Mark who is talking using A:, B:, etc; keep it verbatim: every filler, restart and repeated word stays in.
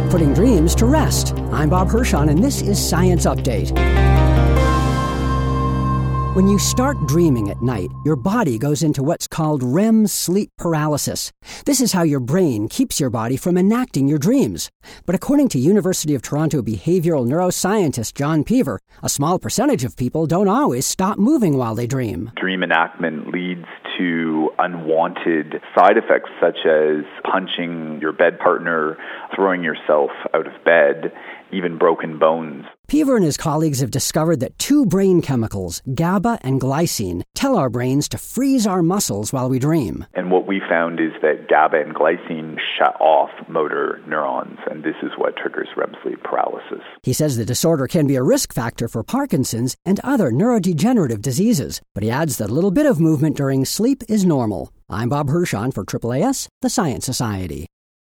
A: putting dreams to rest. I'm Bob Hirschon, and this is Science Update. When you start dreaming at night, your body goes into what's called R E M sleep paralysis. This is how your brain keeps your body from enacting your dreams. But according to University of Toronto behavioral neuroscientist John Peever, a small percentage of people don't always stop moving while they dream.
B: Dream enactment leads to unwanted side effects such as punching your bed partner, throwing yourself out of bed, even broken bones.
A: Peever and his colleagues have discovered that two brain chemicals, GABA and glycine, tell our brains to freeze our muscles while we dream.
B: And what we found is that GABA and glycine shut off motor neurons, and this is what triggers R E M sleep paralysis.
A: He says the disorder can be a risk factor for Parkinson's and other neurodegenerative diseases, but he adds that a little bit of movement during sleep is normal. I'm Bob Hirschon for A A A S, the Science Society.